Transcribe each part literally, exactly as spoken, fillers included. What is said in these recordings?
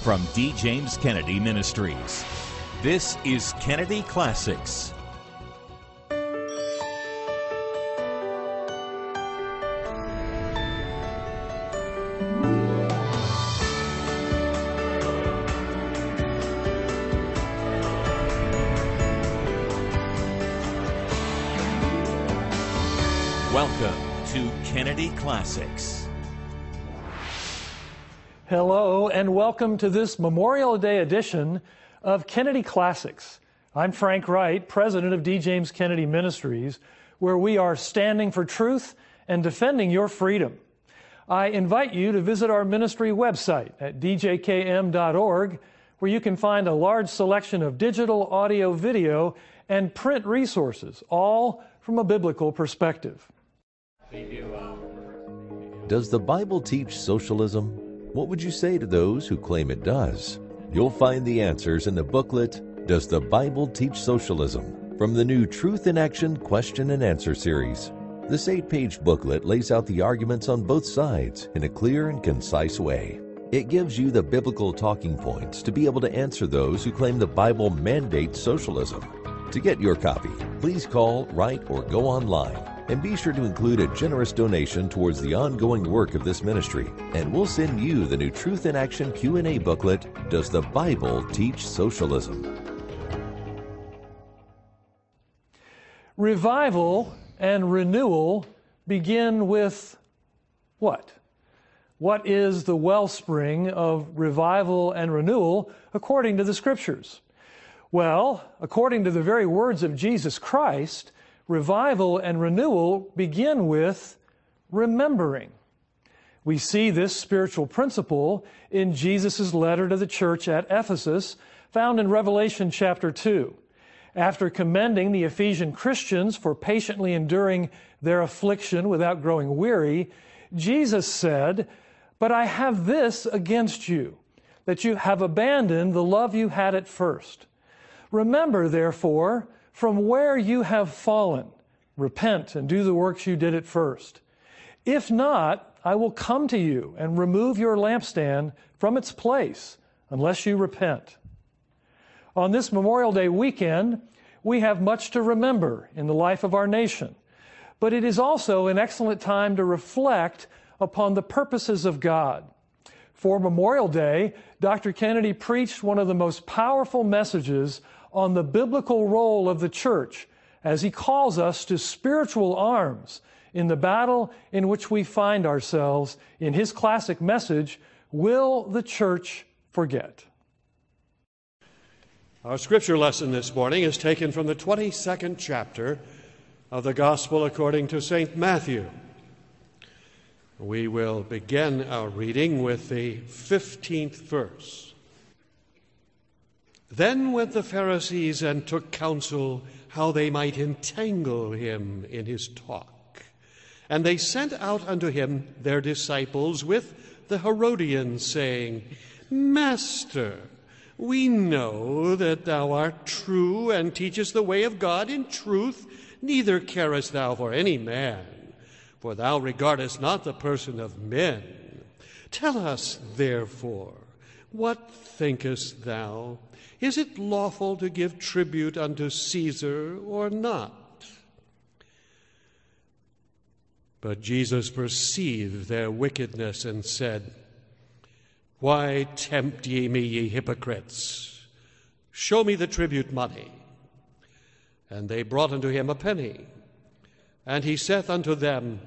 from D. James Kennedy Ministries. This is Kennedy Classics. Welcome to Kennedy Classics. Hello, and welcome to this Memorial Day edition of Kennedy Classics. I'm Frank Wright, president of D. James Kennedy Ministries, where we are standing for truth and defending your freedom. I invite you to visit our ministry website at d j k m dot org, where you can find a large selection of digital, audio, video, and print resources, all from a biblical perspective. Does the Bible teach socialism? What would you say to those who claim it does? You'll find the answers in the booklet, Does the Bible Teach Socialism? From the new Truth in Action Question and Answer series. This eight-page booklet lays out the arguments on both sides in a clear and concise way. It gives you the biblical talking points to be able to answer those who claim the Bible mandates socialism. To get your copy, please call, write, or go online. And be sure to include a generous donation towards the ongoing work of this ministry. And we'll send you the new Truth in Action Q and A booklet, Does the Bible Teach Socialism? Revival and renewal begin with what? What is the wellspring of revival and renewal according to the Scriptures? Well, according to the very words of Jesus Christ, revival and renewal begin with remembering. We see this spiritual principle in Jesus' letter to the church at Ephesus, found in Revelation chapter two. After commending the Ephesian Christians for patiently enduring their affliction without growing weary, Jesus said, "But I have this against you, that you have abandoned the love you had at first. Remember, therefore, from where you have fallen, repent and do the works you did at first. If not, I will come to you and remove your lampstand from its place, unless you repent." On this Memorial Day weekend, we have much to remember in the life of our nation, but it is also an excellent time to reflect upon the purposes of God. For Memorial Day, Doctor Kennedy preached one of the most powerful messages on the biblical role of the church as he calls us to spiritual arms in the battle in which we find ourselves in his classic message, Will the Church Forget? Our scripture lesson this morning is taken from the twenty-second chapter of the Gospel according to Saint Matthew. We will begin our reading with the fifteenth verse. Then went the Pharisees and took counsel how they might entangle him in his talk. And they sent out unto him their disciples with the Herodians, saying, Master, we know that thou art true and teachest the way of God in truth, neither carest thou for any man, for thou regardest not the person of men. Tell us, therefore, what thinkest thou? Is it lawful to give tribute unto Caesar or not? But Jesus perceived their wickedness and said, Why tempt ye me, ye hypocrites? Show me the tribute money. And they brought unto him a penny. And he saith unto them,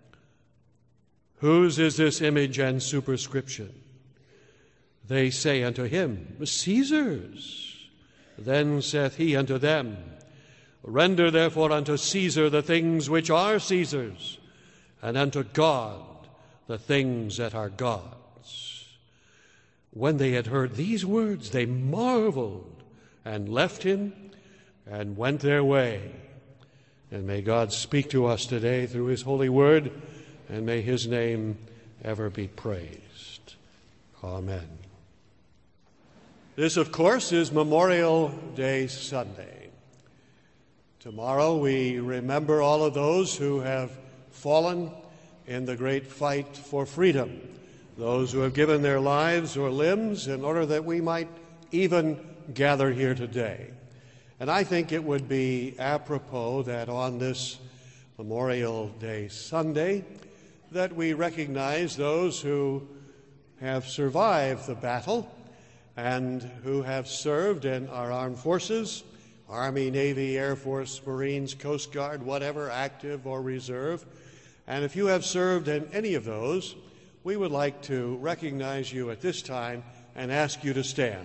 Whose is this image and superscription? They say unto him, Caesar's. Then saith he unto them, Render therefore unto Caesar the things which are Caesar's, and unto God the things that are God's. When they had heard these words, they marveled, and left him, and went their way. And may God speak to us today through his holy word, and may his name ever be praised. Amen. This, of course, is Memorial Day Sunday. Tomorrow we remember all of those who have fallen in the great fight for freedom those who have given their lives or limbs in order that we might even gather here today. And I think it would be apropos that on this Memorial Day Sunday that we recognize those who have survived the battle and who have served in our armed forces, Army, Navy, Air Force, Marines, Coast Guard, whatever, active or reserve. And if you have served in any of those, we would like to recognize you at this time and ask you to stand.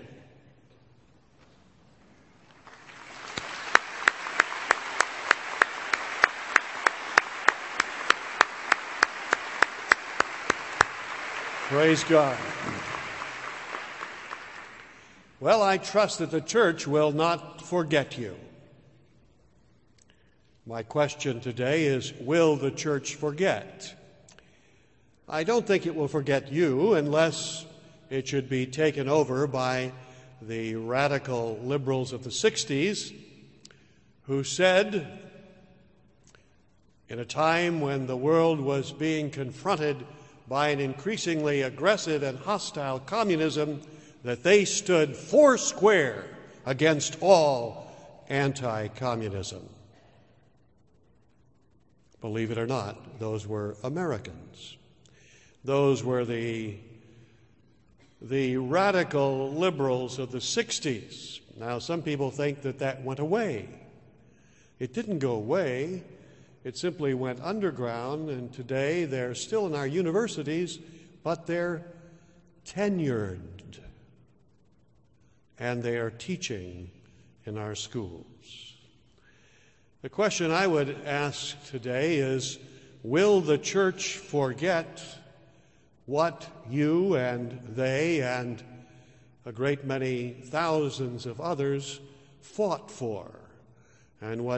Praise God. Well, I trust that the church will not forget you. My question today is, will the church forget? I don't think it will forget you unless it should be taken over by the radical liberals of the sixties who said, in a time when the world was being confronted by an increasingly aggressive and hostile communism, that they stood foursquare against all anti-communism. Believe it or not, those were Americans. Those were the, the radical liberals of the sixties. Now, some people think that that went away. It didn't go away. It simply went underground, and today they're still in our universities, but they're tenured, and they are teaching in our schools. The question I would ask today is, will the church forget what you and they and a great many thousands of others fought for, and what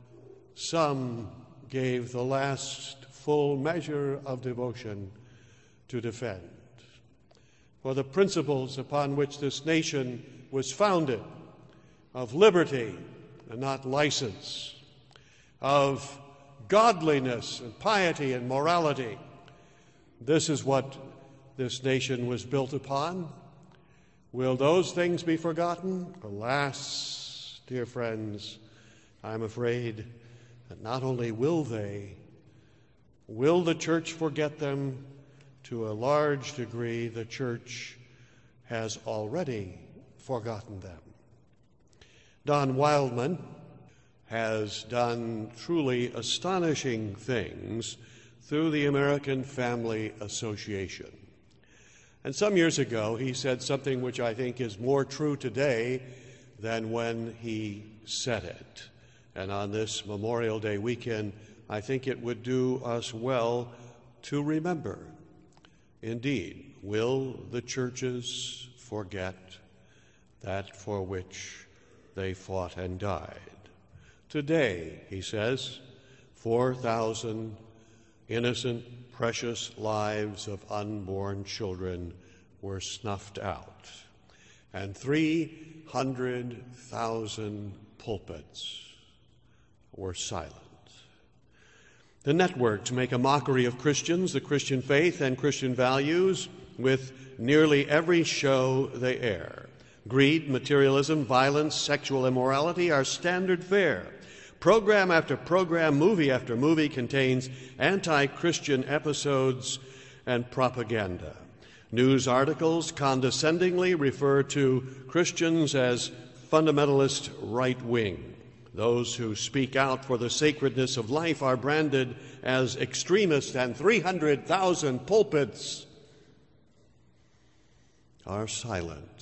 some gave the last full measure of devotion to defend? For the principles upon which this nation was founded, of liberty and not license, of godliness and piety and morality, this is what this nation was built upon. Will those things be forgotten? Alas, dear friends, I'm afraid that not only will they, will the church forget them, to a large degree the church has already forgotten them. Don Wildman has done truly astonishing things through the American Family Association. And some years ago he said something which I think is more true today than when he said it. And on this Memorial Day weekend, I think it would do us well to remember. Indeed, will the churches forget that for which they fought and died? Today, he says, four thousand innocent, precious lives of unborn children were snuffed out, and three hundred thousand pulpits were silent. The networks make a mockery of Christians, the Christian faith, and Christian values with nearly every show they air. Greed, materialism, violence, sexual immorality are standard fare. Program after program, movie after movie contains anti-Christian episodes and propaganda. News articles condescendingly refer to Christians as fundamentalist right-wing. Those who speak out for the sacredness of life are branded as extremists, and three hundred thousand pulpits are silent.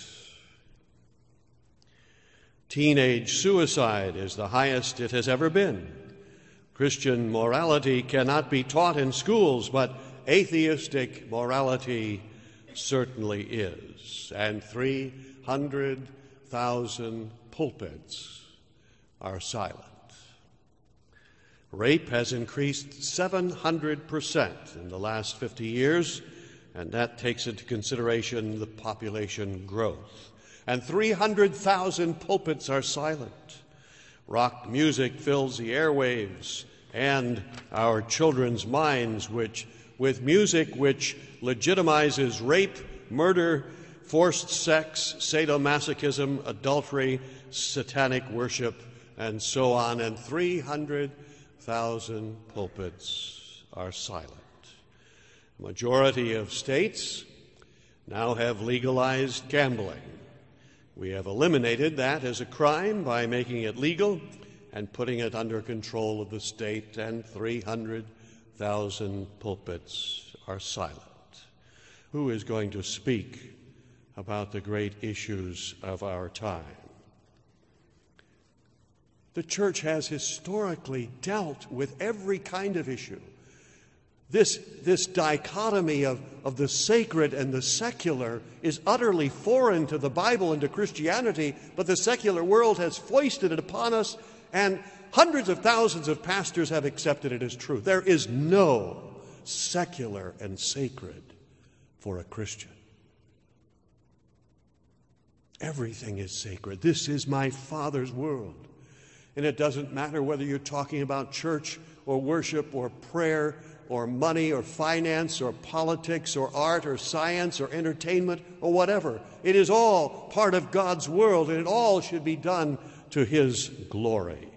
Teenage suicide is the highest it has ever been. Christian morality cannot be taught in schools, but atheistic morality certainly is. And three hundred thousand pulpits are silent. Rape has increased seven hundred percent in the last fifty years, and that takes into consideration the population growth. And three hundred thousand pulpits are silent. Rock music fills the airwaves and our children's minds, which with music which legitimizes rape, murder, forced sex, sadomasochism, adultery, satanic worship, and so on, and three hundred thousand pulpits are silent. The majority of states now have legalized gambling. We have eliminated that as a crime by making it legal and putting it under control of the state, and three hundred thousand pulpits are silent. Who is going to speak about the great issues of our time? The church has historically dealt with every kind of issue. This, this dichotomy of, of the sacred and the secular is utterly foreign to the Bible and to Christianity, but the secular world has foisted it upon us, and hundreds of thousands of pastors have accepted it as true. There is no secular and sacred for a Christian. Everything is sacred. This is my Father's world. And it doesn't matter whether you're talking about church or worship or prayer or money or finance or politics or art or science or entertainment or whatever. It is all part of God's world, and it all should be done to His glory.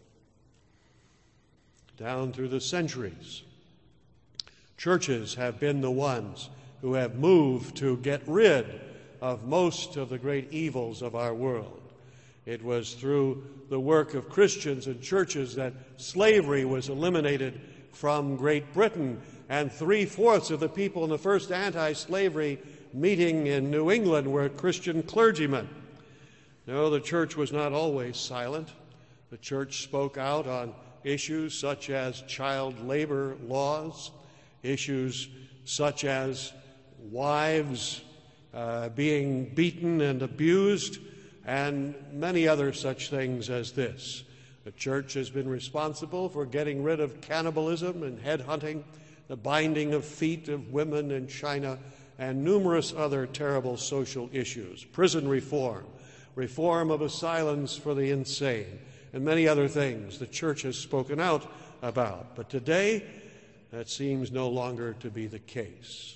Down through the centuries, churches have been the ones who have moved to get rid of most of the great evils of our world. It was through the work of Christians and churches that slavery was eliminated from Great Britain, and three-fourths of the people in the first anti-slavery meeting in New England were Christian clergymen. No, the church was not always silent. The church spoke out on issues such as child labor laws, issues such as wives uh, being beaten and abused, and many other such things as this. The church has been responsible for getting rid of cannibalism and headhunting, the binding of feet of women in China, and numerous other terrible social issues. Prison reform, reform of asylums for the insane, and many other things the church has spoken out about. But today, that seems no longer to be the case.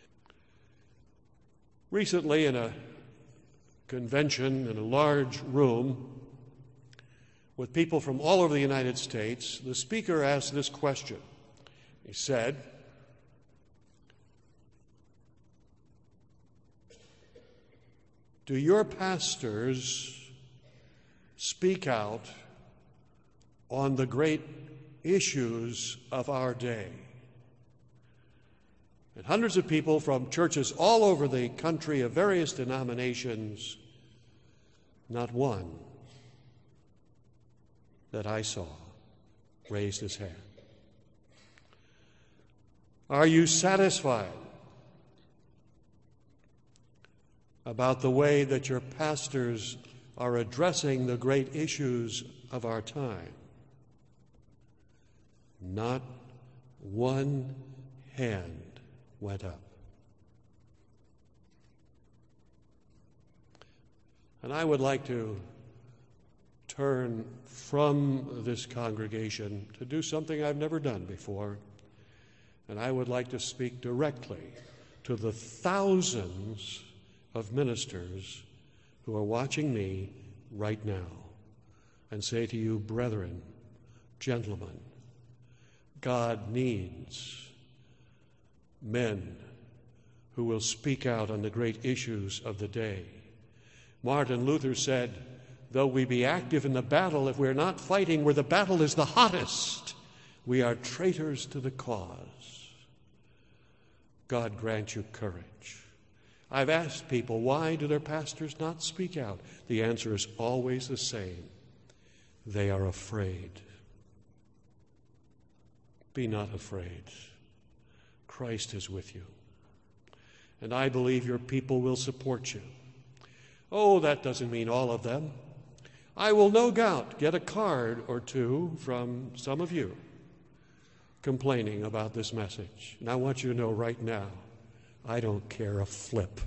Recently, in a convention in a large room with people from all over the United States, the speaker asked this question. He said, "Do your pastors speak out on the great issues of our day?" And hundreds of people from churches all over the country of various denominations, not one that I saw raised his hand. Are you satisfied about the way that your pastors are addressing the great issues of our time? Not one hand went up. And I would like to turn from this congregation to do something I've never done before. And I would like to speak directly to the thousands of ministers who are watching me right now and say to you, brethren, gentlemen, God needs men who will speak out on the great issues of the day. Martin Luther said, though we be active in the battle, if we're not fighting where the battle is the hottest, we are traitors to the cause. God grant you courage. I've asked people, why do their pastors not speak out? The answer is always the same. They are afraid. Be not afraid. Christ is with you. And I believe your people will support you. Oh, that doesn't mean all of them. I will no doubt get a card or two from some of you complaining about this message. And I want you to know right now, I don't care a flip.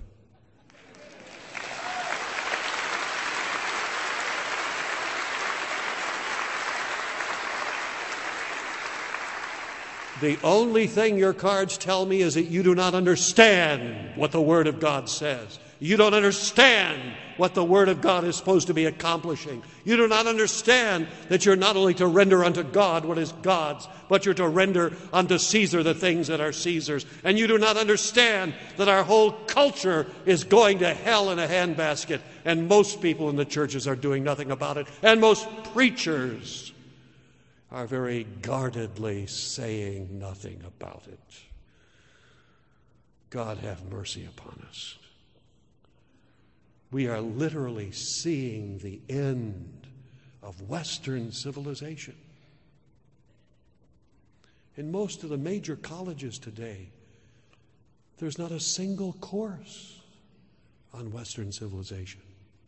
The only thing your cards tell me is that you do not understand what the Word of God says. You don't understand what the Word of God is supposed to be accomplishing. You do not understand that you're not only to render unto God what is God's, but you're to render unto Caesar the things that are Caesar's. And you do not understand that our whole culture is going to hell in a handbasket, and most people in the churches are doing nothing about it, and most preachers are very guardedly saying nothing about it. God have mercy upon us. We are literally seeing the end of Western civilization. In most of the major colleges today, there's not a single course on Western civilization.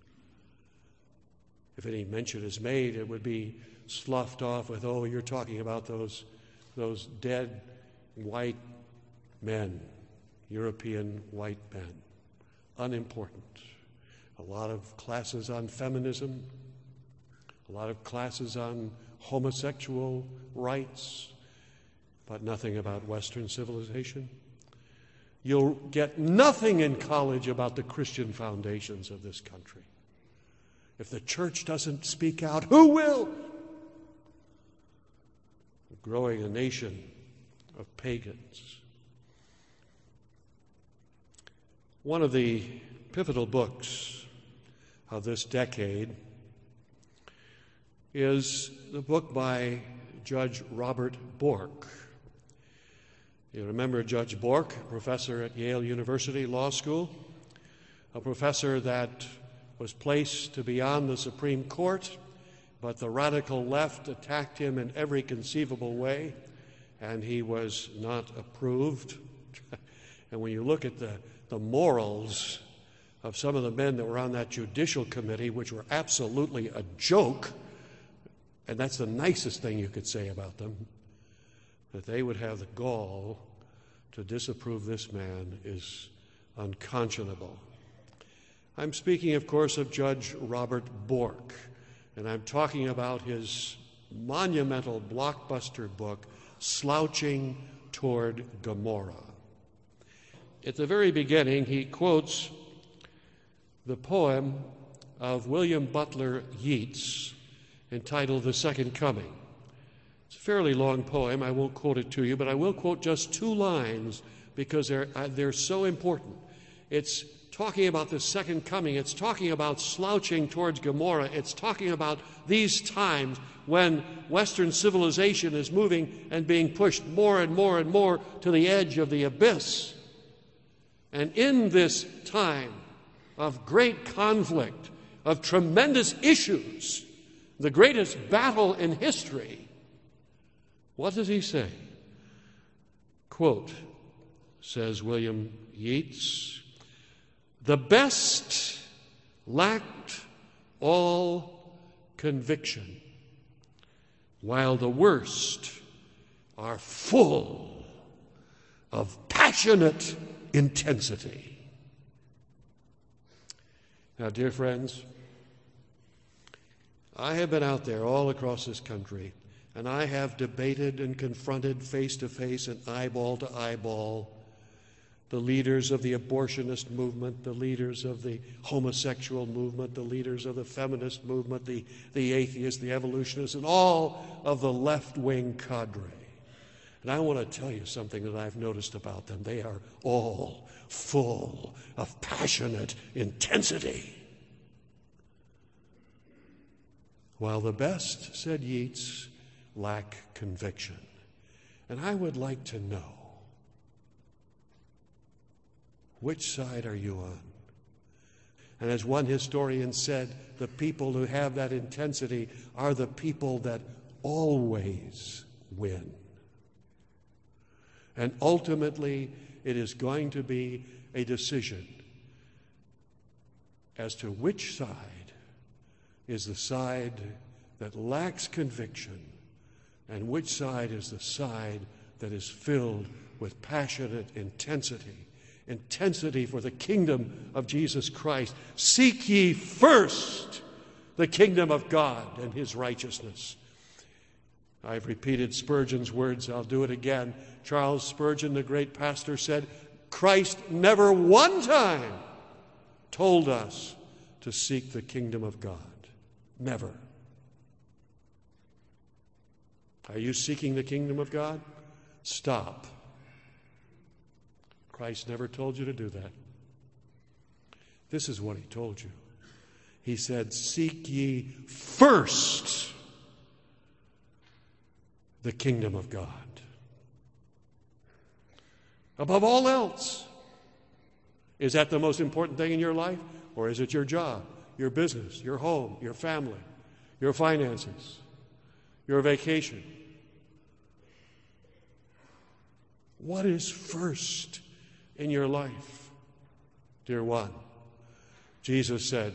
If any mention is made, it would be sloughed off with, oh, you're talking about those, those dead white men, European white men. Unimportant. A lot of classes on feminism, a lot of classes on homosexual rights, but nothing about Western civilization. You'll get nothing in college about the Christian foundations of this country. If the church doesn't speak out, who will? We're growing a nation of pagans. One of the pivotal books of this decade is the book by Judge Robert Bork. You remember Judge Bork, professor at Yale University Law School, a professor that was placed to be on the Supreme Court, but the radical left attacked him in every conceivable way, and he was not approved. And when you look at the, the morals of some of the men that were on that judicial committee, which were absolutely a joke, and that's the nicest thing you could say about them, that they would have the gall to disapprove this man is unconscionable. I'm speaking, of course, of Judge Robert Bork, and I'm talking about his monumental blockbuster book, Slouching Toward Gomorrah. At the very beginning, he quotes the poem of William Butler Yeats entitled The Second Coming. It's a fairly long poem. I won't quote it to you, but I will quote just two lines because they're, uh, they're so important. It's talking about the second coming. It's talking about slouching towards Gomorrah. It's talking about these times when Western civilization is moving and being pushed more and more and more to the edge of the abyss. And in this time of great conflict, of tremendous issues, the greatest battle in history, what does he say? Quote, says William Yeats, "The best lacked all conviction, while the worst are full of passionate intensity." Now, dear friends, I have been out there all across this country, and I have debated and confronted face to face and eyeball to eyeball the leaders of the abortionist movement, the leaders of the homosexual movement, the leaders of the feminist movement, the, the atheists, the evolutionists, and all of the left-wing cadre. And I want to tell you something that I've noticed about them. They are all full of passionate intensity. While the best, said Yeats, lack conviction. And I would like to know, which side are you on? And as one historian said, the people who have that intensity are the people that always win. And ultimately, it is going to be a decision as to which side is the side that lacks conviction and which side is the side that is filled with passionate intensity. Intensity for the kingdom of Jesus Christ. Seek ye first the kingdom of God and his righteousness. I've repeated Spurgeon's words. I'll do it again. Charles Spurgeon, the great pastor, said, Christ never one time told us to seek the kingdom of God. Never. Are you seeking the kingdom of God? Stop. Christ never told you to do that. This is what he told you. He said, seek ye first the kingdom of God. Above all else. Is that the most important thing in your life? Or is it your job, your business, your home, your family, your finances, your vacation? What is first in your life, dear one? Jesus said,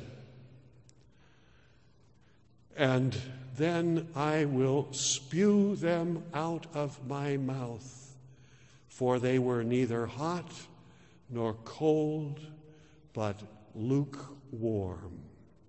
and then I will spew them out of my mouth, for they were neither hot nor cold, but lukewarm.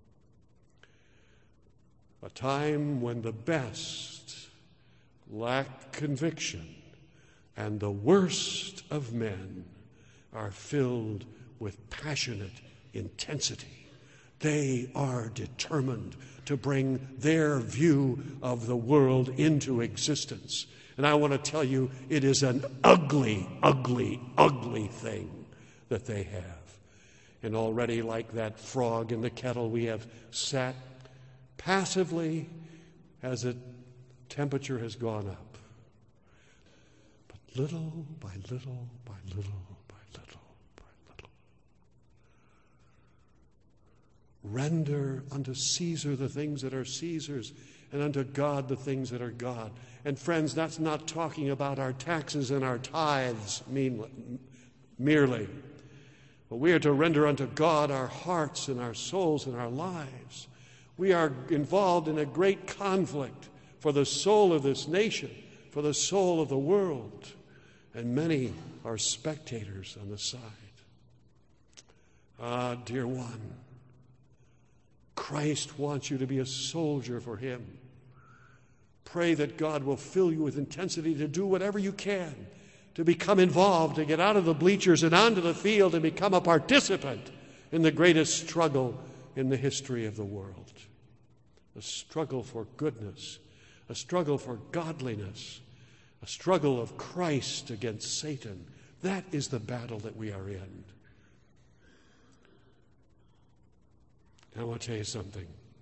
A time when the best lack conviction, and the worst of men are filled with passionate intensity. They are determined to bring their view of the world into existence. And I want to tell you, it is an ugly, ugly, ugly thing that they have. And already, like that frog in the kettle, we have sat passively as the temperature has gone up. But little by little by little by little by little. Render unto Caesar the things that are Caesar's, and unto God the things that are God. And friends, that's not talking about our taxes and our tithes mean, merely. But we are to render unto God our hearts and our souls and our lives. We are involved in a great conflict for the soul of this nation, for the soul of the world. And many are spectators on the side. Ah, dear one, Christ wants you to be a soldier for him. Pray that God will fill you with intensity to do whatever you can, to become involved, to get out of the bleachers and onto the field and become a participant in the greatest struggle in the history of the world. A struggle for goodness, a struggle for godliness, a struggle of Christ against Satan. That is the battle that we are in. I want to tell you something.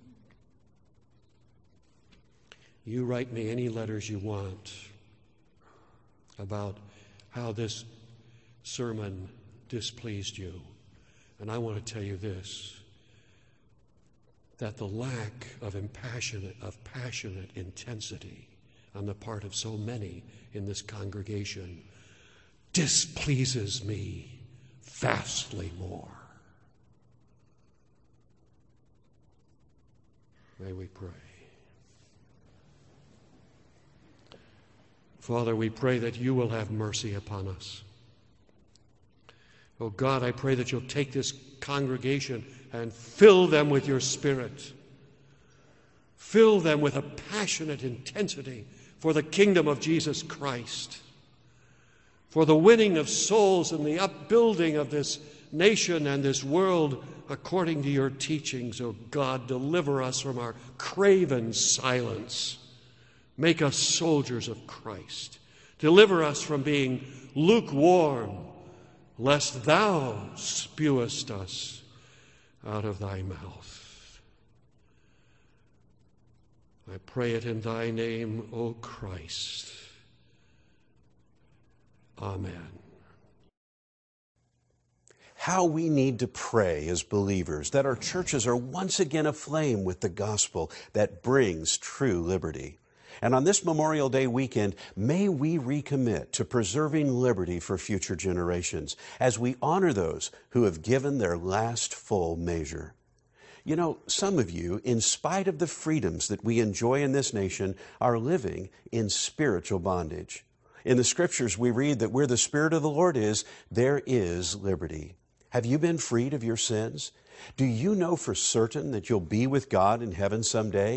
You write me any letters you want about how this sermon displeased you. And I want to tell you this, that the lack of impassionate, of passionate intensity on the part of so many in this congregation displeases me vastly more. May we pray. Father, we pray that you will have mercy upon us. Oh God, I pray that you'll take this congregation and fill them with your Spirit. Fill them with a passionate intensity for the kingdom of Jesus Christ, for the winning of souls and the upbuilding of this nation and this world according to your teachings. Oh God, deliver us from our craven silence. Make us soldiers of Christ. Deliver us from being lukewarm, lest thou spewest us out of thy mouth. I pray it in thy name, O Christ. Amen. How we need to pray as believers that our churches are once again aflame with the gospel that brings true liberty. And on this Memorial Day weekend, may we recommit to preserving liberty for future generations as we honor those who have given their last full measure. You know, some of you, in spite of the freedoms that we enjoy in this nation, are living in spiritual bondage. In the Scriptures, we read that where the Spirit of the Lord is, there is liberty. Have you been freed of your sins? Do you know for certain that you'll be with God in heaven someday?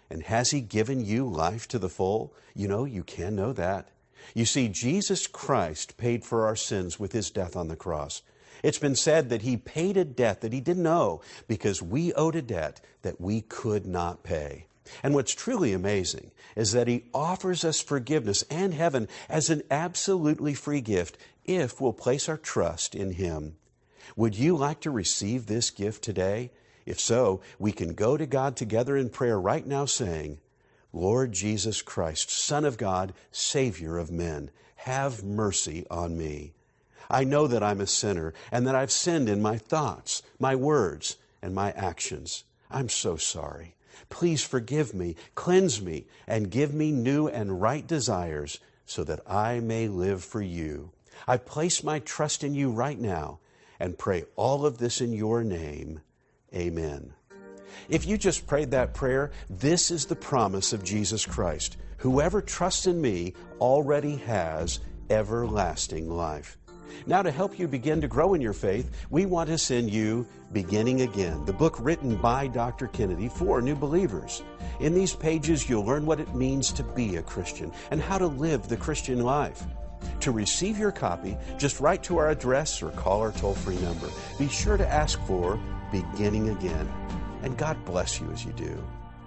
And has He given you life to the full? You know, you can know that. You see, Jesus Christ paid for our sins with His death on the cross. It's been said that He paid a debt that He didn't owe because we owed a debt that we could not pay. And what's truly amazing is that He offers us forgiveness and heaven as an absolutely free gift if we'll place our trust in Him. Would you like to receive this gift today? If so, we can go to God together in prayer right now saying, Lord Jesus Christ, Son of God, Savior of men, have mercy on me. I know that I'm a sinner and that I've sinned in my thoughts, my words, and my actions. I'm so sorry. Please forgive me, cleanse me, and give me new and right desires so that I may live for you. I place my trust in you right now and pray all of this in your name. Amen. If you just prayed that prayer, this is the promise of Jesus Christ. Whoever trusts in me already has everlasting life. Now, to help you begin to grow in your faith, we want to send you Beginning Again, the book written by Doctor Kennedy for new believers. In these pages, you'll learn what it means to be a Christian and how to live the Christian life. To receive your copy, just write to our address or call our toll-free number. Be sure to ask for Beginning Again. And God bless you as you do.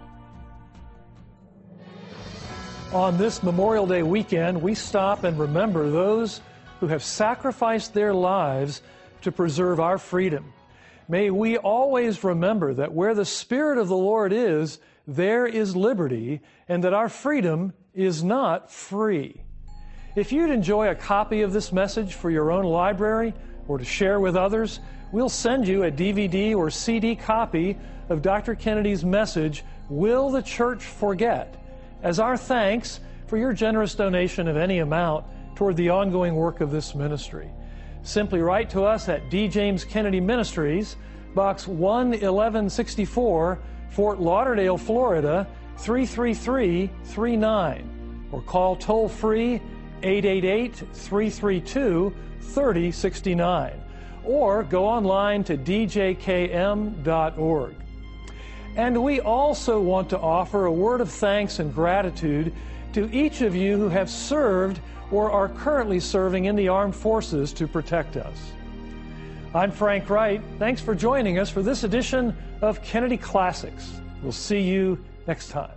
On this Memorial Day weekend, we stop and remember those who have sacrificed their lives to preserve our freedom. May we always remember that where the Spirit of the Lord is, there is liberty, and that our freedom is not free. If you'd enjoy a copy of this message for your own library or to share with others, we'll send you a D V D or C D copy of Doctor Kennedy's message, Will the Church Forget?, as our thanks for your generous donation of any amount toward the ongoing work of this ministry. Simply write to us at D. James Kennedy Ministries, Box one eleven sixty-four, Fort Lauderdale, Florida, three three three three nine, or call toll-free eight eight eight, three three two, three zero six nine, or go online to d j k m dot org. And we also want to offer a word of thanks and gratitude to each of you who have served or are currently serving in the armed forces to protect us. I'm Frank Wright. Thanks for joining us for this edition of Kennedy Classics. We'll see you next time.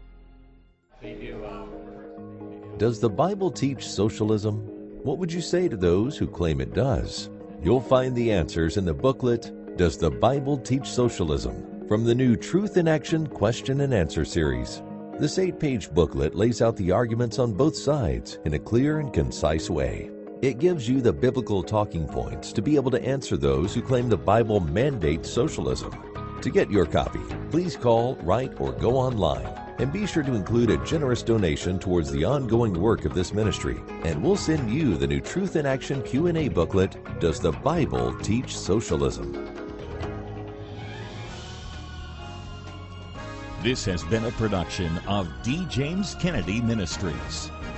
Does the Bible teach socialism? What would you say to those who claim it does? You'll find the answers in the booklet, Does the Bible Teach Socialism?, from the new Truth in Action Question and Answer series. This eight-page booklet lays out the arguments on both sides in a clear and concise way. It gives you the biblical talking points to be able to answer those who claim the Bible mandates socialism. To get your copy, please call, write, or go online. And be sure to include a generous donation towards the ongoing work of this ministry. And we'll send you the new Truth in Action Q and A booklet, Does the Bible Teach Socialism? This has been a production of D. James Kennedy Ministries.